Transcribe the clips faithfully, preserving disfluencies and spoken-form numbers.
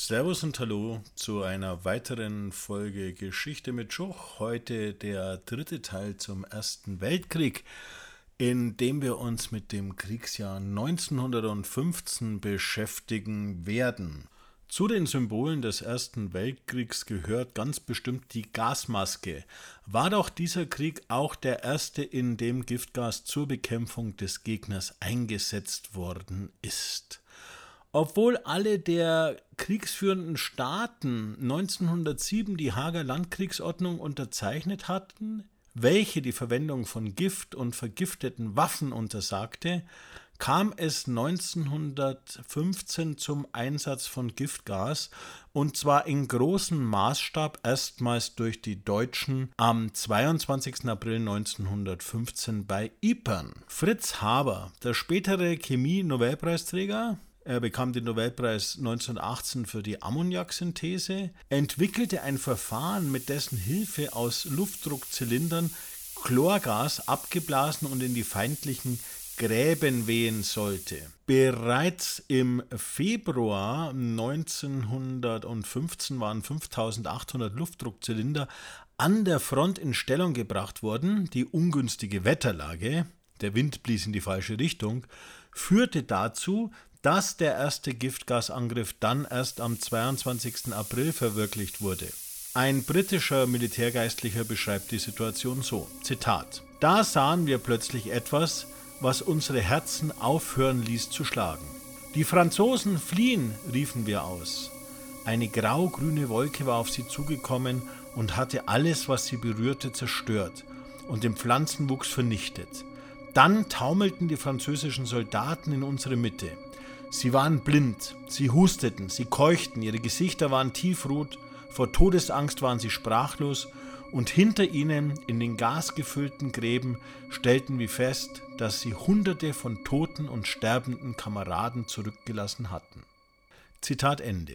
Servus und Hallo zu einer weiteren Folge Geschichte mit Schuch. Heute der dritte Teil zum Ersten Weltkrieg, in dem wir uns mit dem Kriegsjahr neunzehnhundertfünfzehn beschäftigen werden. Zu den Symbolen des Ersten Weltkriegs gehört ganz bestimmt die Gasmaske. War doch dieser Krieg auch der erste, in dem Giftgas zur Bekämpfung des Gegners eingesetzt worden ist. Obwohl alle der kriegsführenden Staaten neunzehnhundertsieben die Haager Landkriegsordnung unterzeichnet hatten, welche die Verwendung von Gift und vergifteten Waffen untersagte, kam es neunzehnhundertfünfzehn zum Einsatz von Giftgas, und zwar in großem Maßstab erstmals durch die Deutschen am zweiundzwanzigsten April neunzehnhundertfünfzehn bei Ypern. Fritz Haber, der spätere Chemie-Nobelpreisträger, er bekam den Nobelpreis neunzehnhundertachtzehn für die Ammoniaksynthese, entwickelte ein Verfahren, mit dessen Hilfe aus Luftdruckzylindern Chlorgas abgeblasen und in die feindlichen Gräben wehen sollte. Bereits im Februar neunzehnhundertfünfzehn waren fünftausendachthundert Luftdruckzylinder an der Front in Stellung gebracht worden. Die ungünstige Wetterlage, der Wind blies in die falsche Richtung, führte dazu, dass der erste Giftgasangriff dann erst am zweiundzwanzigsten April verwirklicht wurde. Ein britischer Militärgeistlicher beschreibt die Situation so, Zitat: Da sahen wir plötzlich etwas, was unsere Herzen aufhören ließ zu schlagen. Die Franzosen fliehen, riefen wir aus. Eine grau-grüne Wolke war auf sie zugekommen und hatte alles, was sie berührte, zerstört und den Pflanzenwuchs vernichtet. Dann taumelten die französischen Soldaten in unsere Mitte. Sie waren blind, sie husteten, sie keuchten, ihre Gesichter waren tiefrot, vor Todesangst waren sie sprachlos, und hinter ihnen, in den gasgefüllten Gräben, stellten wir fest, dass sie Hunderte von toten und sterbenden Kameraden zurückgelassen hatten. Zitat Ende.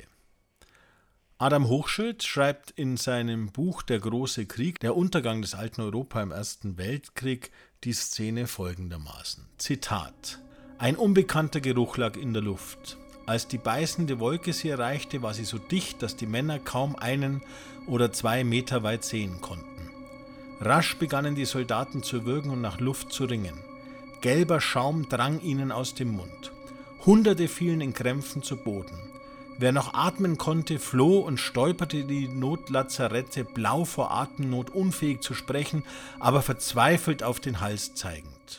Adam Hochschild schreibt in seinem Buch Der große Krieg, der Untergang des alten Europa im Ersten Weltkrieg, die Szene folgendermaßen. Zitat: Ein unbekannter Geruch lag in der Luft. Als die beißende Wolke sie erreichte, war sie so dicht, dass die Männer kaum einen oder zwei Meter weit sehen konnten. Rasch begannen die Soldaten zu würgen und nach Luft zu ringen. Gelber Schaum drang ihnen aus dem Mund. Hunderte fielen in Krämpfen zu Boden. Wer noch atmen konnte, floh und stolperte in die Notlazarette, blau vor Atemnot, unfähig zu sprechen, aber verzweifelt auf den Hals zeigend.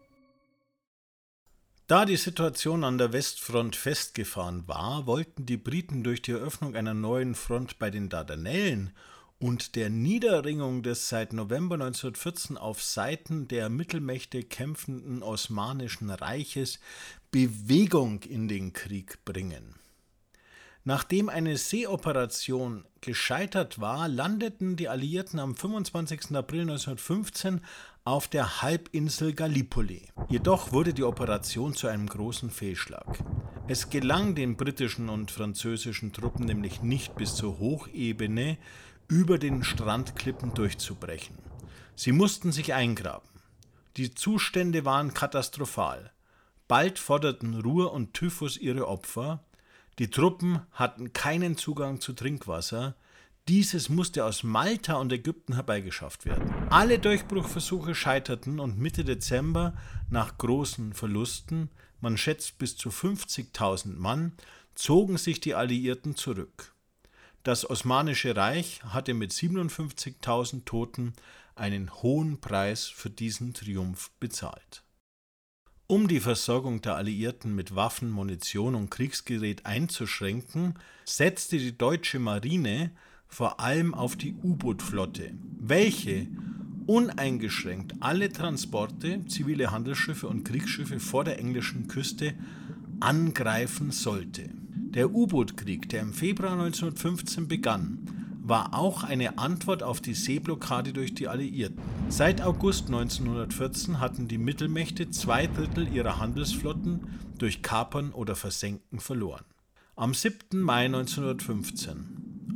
Da die Situation an der Westfront festgefahren war, wollten die Briten durch die Eröffnung einer neuen Front bei den Dardanellen und der Niederringung des seit November neunzehnhundertvierzehn auf Seiten der Mittelmächte kämpfenden Osmanischen Reiches Bewegung in den Krieg bringen. Nachdem eine Seeoperation gescheitert war, landeten die Alliierten am fünfundzwanzigsten April neunzehnhundertfünfzehn auf der Halbinsel Gallipoli. Jedoch wurde die Operation zu einem großen Fehlschlag. Es gelang den britischen und französischen Truppen nämlich nicht bis zur Hochebene über den Strandklippen durchzubrechen. Sie mussten sich eingraben. Die Zustände waren katastrophal. Bald forderten Ruhr und Typhus ihre Opfer. Die Truppen hatten keinen Zugang zu Trinkwasser. Dieses musste aus Malta und Ägypten herbeigeschafft werden. Alle Durchbruchversuche scheiterten und Mitte Dezember, nach großen Verlusten, man schätzt bis zu fünfzigtausend Mann, zogen sich die Alliierten zurück. Das Osmanische Reich hatte mit siebenundfünfzigtausend Toten einen hohen Preis für diesen Triumph bezahlt. Um die Versorgung der Alliierten mit Waffen, Munition und Kriegsgerät einzuschränken, setzte die deutsche Marine vor allem auf die U-Boot-Flotte, welche uneingeschränkt alle Transporte, zivile Handelsschiffe und Kriegsschiffe vor der englischen Küste angreifen sollte. Der U-Boot-Krieg, der im Februar neunzehnhundertfünfzehn begann, war auch eine Antwort auf die Seeblockade durch die Alliierten. Seit August neunzehnhundertvierzehn hatten die Mittelmächte zwei Drittel ihrer Handelsflotten durch Kapern oder Versenken verloren. Am siebten Mai neunzehnhundertfünfzehn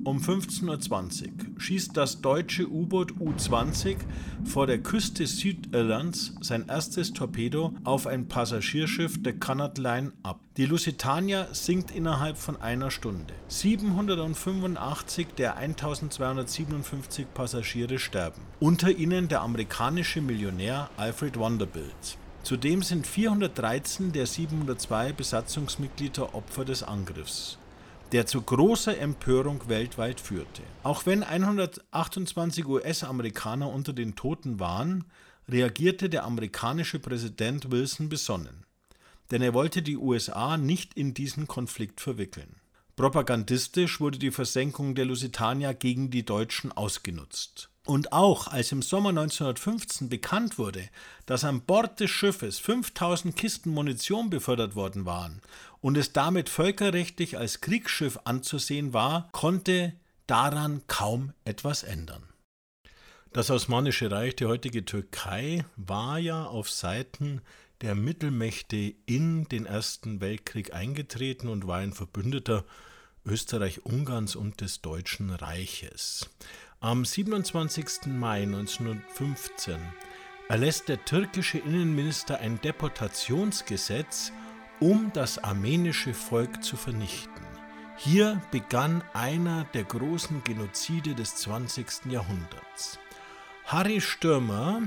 um fünfzehn Uhr zwanzig schießt das deutsche U-Boot U zwanzig vor der Küste Südirlands sein erstes Torpedo auf ein Passagierschiff der Cunard Line ab. Die Lusitania sinkt innerhalb von einer Stunde. siebenhundertfünfundachtzig der eintausendzweihundertsiebenundfünfzig Passagiere sterben. Unter ihnen der amerikanische Millionär Alfred Vanderbilt. Zudem sind vierhundertdreizehn der siebenhundertzwei Besatzungsmitglieder Opfer des Angriffs, der zu großer Empörung weltweit führte. Auch wenn hundertachtundzwanzig U S-Amerikaner unter den Toten waren, reagierte der amerikanische Präsident Wilson besonnen. Denn er wollte die U S A nicht in diesen Konflikt verwickeln. Propagandistisch wurde die Versenkung der Lusitania gegen die Deutschen ausgenutzt. Und auch als im Sommer neunzehnhundertfünfzehn bekannt wurde, dass an Bord des Schiffes fünftausend Kisten Munition befördert worden waren und es damit völkerrechtlich als Kriegsschiff anzusehen war, konnte daran kaum etwas ändern. Das Osmanische Reich, die heutige Türkei, war ja auf Seiten der Mittelmächte in den Ersten Weltkrieg eingetreten und war ein Verbündeter Österreich-Ungarns und des Deutschen Reiches. Am siebenundzwanzigsten Mai neunzehnhundertfünfzehn erlässt der türkische Innenminister ein Deportationsgesetz, um das armenische Volk zu vernichten. Hier begann einer der großen Genozide des zwanzigsten Jahrhunderts. Harry Stürmer,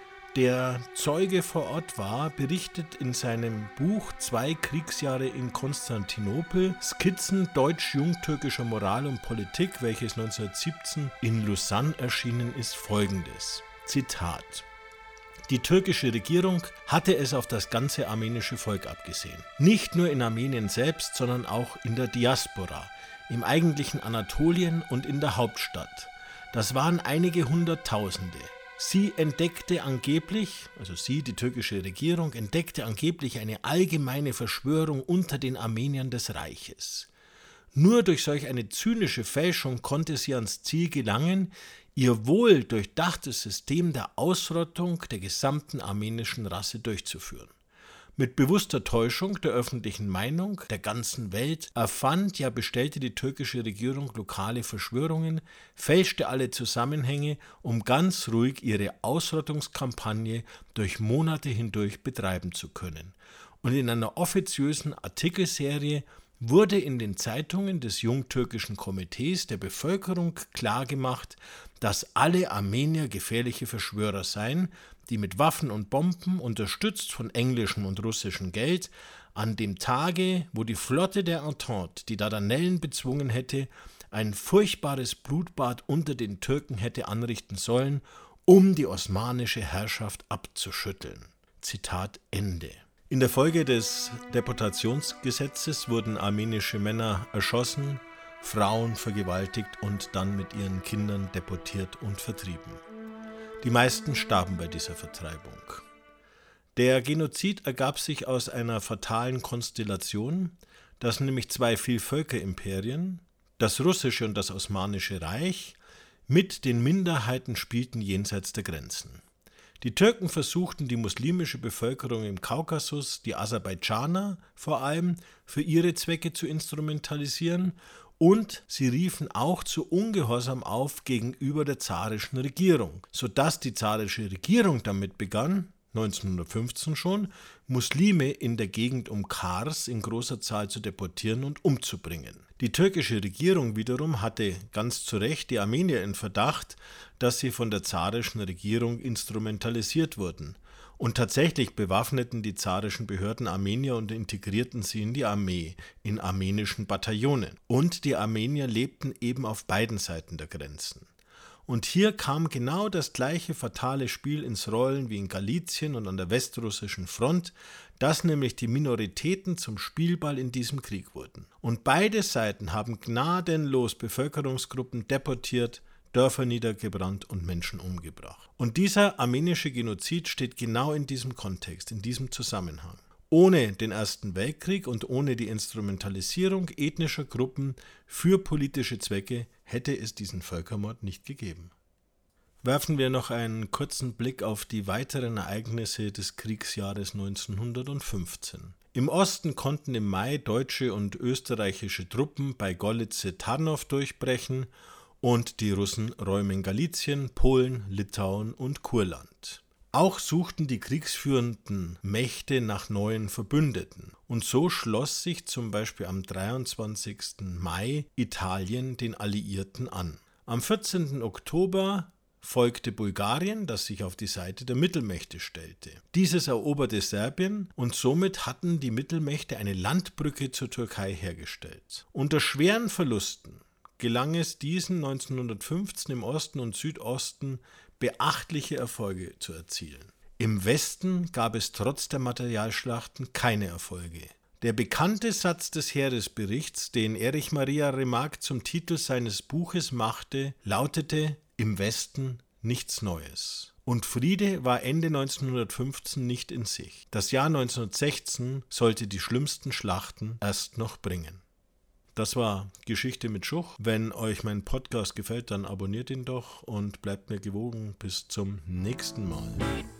der Zeuge vor Ort war, berichtet in seinem Buch Zwei Kriegsjahre in Konstantinopel, Skizzen deutsch-jungtürkischer Moral und Politik, welches neunzehnhundertsiebzehn in Lausanne erschienen ist, folgendes. Zitat: Die türkische Regierung hatte es auf das ganze armenische Volk abgesehen. Nicht nur in Armenien selbst, sondern auch in der Diaspora, im eigentlichen Anatolien und in der Hauptstadt. Das waren einige Hunderttausende. Sie entdeckte angeblich, also sie, die türkische Regierung, entdeckte angeblich eine allgemeine Verschwörung unter den Armeniern des Reiches. Nur durch solch eine zynische Fälschung konnte sie ans Ziel gelangen, ihr wohl durchdachtes System der Ausrottung der gesamten armenischen Rasse durchzuführen. Mit bewusster Täuschung der öffentlichen Meinung der ganzen Welt erfand, ja bestellte die türkische Regierung lokale Verschwörungen, fälschte alle Zusammenhänge, um ganz ruhig ihre Ausrottungskampagne durch Monate hindurch betreiben zu können. Und in einer offiziösen Artikelserie wurde in den Zeitungen des Jungtürkischen Komitees der Bevölkerung klargemacht, dass alle Armenier gefährliche Verschwörer seien, die mit Waffen und Bomben, unterstützt von englischem und russischem Geld, an dem Tage, wo die Flotte der Entente die Dardanellen bezwungen hätte, ein furchtbares Blutbad unter den Türken hätte anrichten sollen, um die osmanische Herrschaft abzuschütteln. Zitat Ende. In der Folge des Deportationsgesetzes wurden armenische Männer erschossen, Frauen vergewaltigt und dann mit ihren Kindern deportiert und vertrieben. Die meisten starben bei dieser Vertreibung. Der Genozid ergab sich aus einer fatalen Konstellation, dass nämlich zwei Vielvölkerimperien, das russische und das osmanische Reich, mit den Minderheiten spielten jenseits der Grenzen. Die Türken versuchten, die muslimische Bevölkerung im Kaukasus, die Aserbaidschaner vor allem, für ihre Zwecke zu instrumentalisieren, und sie riefen auch zu Ungehorsam auf gegenüber der zarischen Regierung, sodass die zarische Regierung damit begann, neunzehnhundertfünfzehn schon, Muslime in der Gegend um Kars in großer Zahl zu deportieren und umzubringen. Die türkische Regierung wiederum hatte ganz zu Recht die Armenier in Verdacht, dass sie von der zarischen Regierung instrumentalisiert wurden. Und tatsächlich bewaffneten die zarischen Behörden Armenier und integrierten sie in die Armee, in armenischen Bataillonen. Und die Armenier lebten eben auf beiden Seiten der Grenzen. Und hier kam genau das gleiche fatale Spiel ins Rollen wie in Galizien und an der westrussischen Front, dass nämlich die Minoritäten zum Spielball in diesem Krieg wurden. Und beide Seiten haben gnadenlos Bevölkerungsgruppen deportiert, Dörfer niedergebrannt und Menschen umgebracht. Und dieser armenische Genozid steht genau in diesem Kontext, in diesem Zusammenhang. Ohne den Ersten Weltkrieg und ohne die Instrumentalisierung ethnischer Gruppen für politische Zwecke hätte es diesen Völkermord nicht gegeben. Werfen wir noch einen kurzen Blick auf die weiteren Ereignisse des Kriegsjahres neunzehnhundertfünfzehn. Im Osten konnten im Mai deutsche und österreichische Truppen bei Gollitze-Tarnow durchbrechen und die Russen räumen Galizien, Polen, Litauen und Kurland. Auch suchten die kriegsführenden Mächte nach neuen Verbündeten. Und so schloss sich zum Beispiel am dreiundzwanzigsten Mai Italien den Alliierten an. Am vierzehnten Oktober folgte Bulgarien, das sich auf die Seite der Mittelmächte stellte. Dieses eroberte Serbien und somit hatten die Mittelmächte eine Landbrücke zur Türkei hergestellt. Unter schweren Verlusten gelang es diesen neunzehnhundertfünfzehn im Osten und Südosten beachtliche Erfolge zu erzielen. Im Westen gab es trotz der Materialschlachten keine Erfolge. Der bekannte Satz des Heeresberichts, den Erich Maria Remarque zum Titel seines Buches machte, lautete: Im Westen nichts Neues. Und Friede war Ende neunzehnhundertfünfzehn nicht in Sicht. Das Jahr neunzehnhundertsechzehn sollte die schlimmsten Schlachten erst noch bringen. Das war Geschichte mit Schuch. Wenn euch mein Podcast gefällt, dann abonniert ihn doch und bleibt mir gewogen. Bis zum nächsten Mal.